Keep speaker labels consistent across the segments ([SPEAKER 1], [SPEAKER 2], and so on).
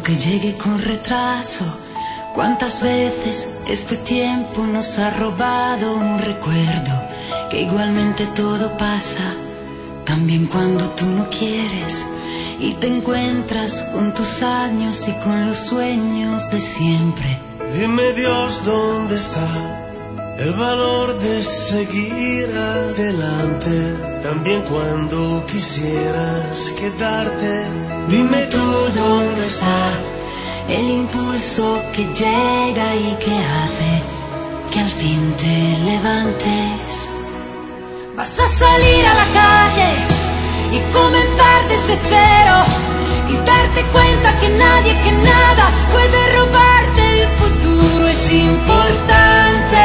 [SPEAKER 1] Aunque llegue con retraso, cuántas veces este tiempo nos ha robado un recuerdo, que igualmente todo pasa, también cuando tú no quieres, y te encuentras con tus años y con los sueños de siempre.
[SPEAKER 2] Dime Dios, ¿dónde está el valor de seguir adelante? También cuando quisieras quedarte.
[SPEAKER 1] Dime tú dónde está el impulso que llega y que hace que al fin te levantes. Vas a salir a la calle y comenzar desde cero y darte cuenta que nadie, que nada puede robarte el futuro. Es importante,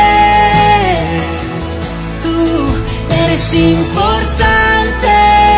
[SPEAKER 1] tú eres importante.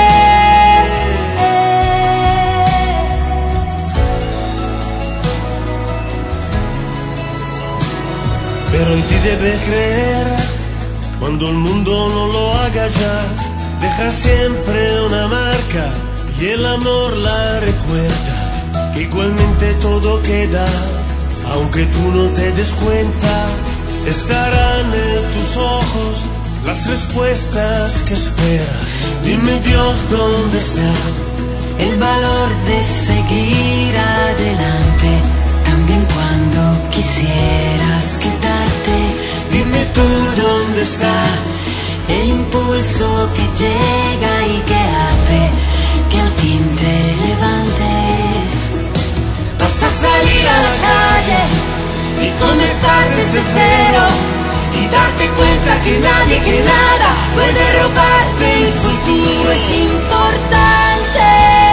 [SPEAKER 2] Pero en ti debes creer, cuando el mundo no lo haga ya. Deja siempre una marca y el amor la recuerda, que igualmente todo queda, aunque tú no te des cuenta. Estarán en tus ojos las respuestas que esperas. Dime Dios, ¿dónde está
[SPEAKER 1] el valor de seguir adelante, también cuando quisieras quedarte?
[SPEAKER 2] Dime tú, ¿dónde está
[SPEAKER 1] el impulso que llega y que hace que al fin te levantes? Vas a salir a la calle y comenzar desde cero y darte cuenta que nadie, que nada puede robarte el futuro. Es importante,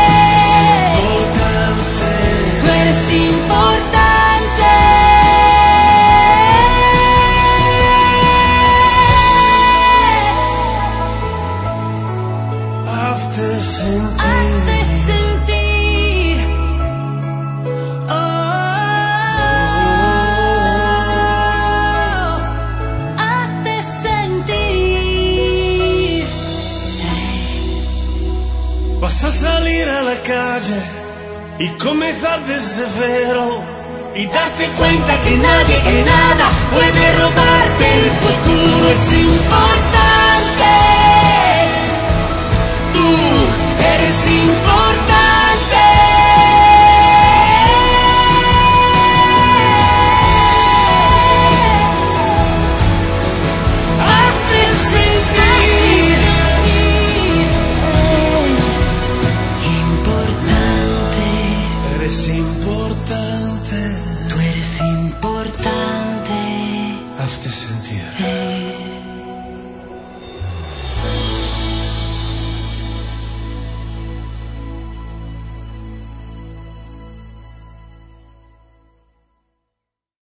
[SPEAKER 1] tú eres importante. Hazte sentir, oh, hazte sentir.
[SPEAKER 2] Vas a salir a la calle y comenzar desde cero y darte cuenta
[SPEAKER 1] Que nadie, que nada puede robarte el futuro. Es importante, tú eres importante.